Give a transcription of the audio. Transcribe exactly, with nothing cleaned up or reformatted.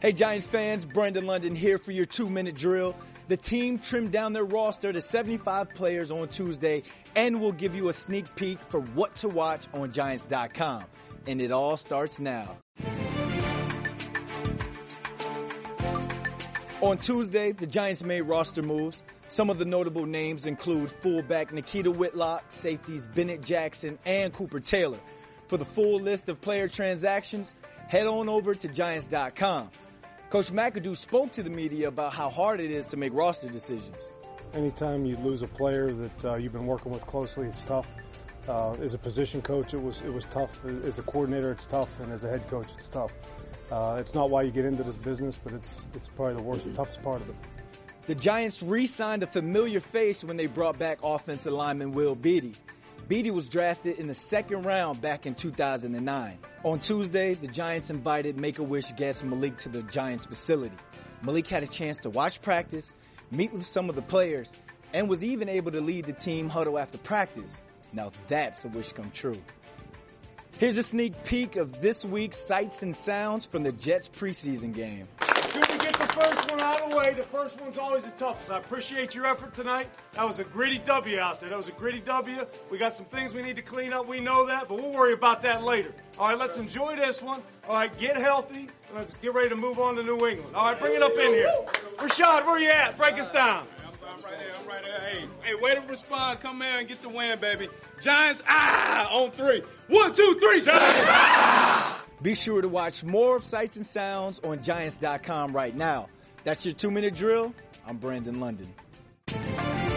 Hey Giants fans, Brandon London here for your two-minute drill. The team trimmed down their roster to seventy-five players on Tuesday, and we'll give you a sneak peek for what to watch on Giants dot com. And it all starts now. On Tuesday, the Giants made roster moves. Some of the notable names include fullback Nikita Whitlock, safeties Bennett Jackson, and Cooper Taylor. For the full list of player transactions, head on over to Giants dot com. Coach McAdoo spoke to the media about how hard it is to make roster decisions. Anytime you lose a player that uh, you've been working with closely, it's tough. Uh, as a position coach, it was it was tough. As a coordinator, it's tough, and as a head coach, it's tough. Uh, it's not why you get into this business, but it's it's probably the worst, toughest part of it. The Giants re-signed a familiar face when they brought back offensive lineman Will Beatty. Beatty was drafted in the second round back in two thousand nine. On Tuesday, the Giants invited Make-A-Wish guest Malik to the Giants facility. Malik had a chance to watch practice, meet with some of the players, and was even able to lead the team huddle after practice. Now that's a wish come true. Here's a sneak peek of this week's sights and sounds from the Jets preseason game. Good to get the first one out of the way. The first one's always the toughest. I appreciate your effort tonight. That was a gritty W out there. That was a gritty W. We got some things we need to clean up. We know that, but we'll worry about that later. All right, let's enjoy this one. All right, get healthy. Let's get ready to move on to New England. All right, bring it up in here. Rashad, where you at? Break us down. I'm right there. I'm right there. Hey, hey, way to respond. Come here and get the win, baby. Giants, ah, on three. One, two, three, Giants, ah! Be sure to watch more of Sights and Sounds on Giants dot com right now. That's your two-minute drill. I'm Brandon London.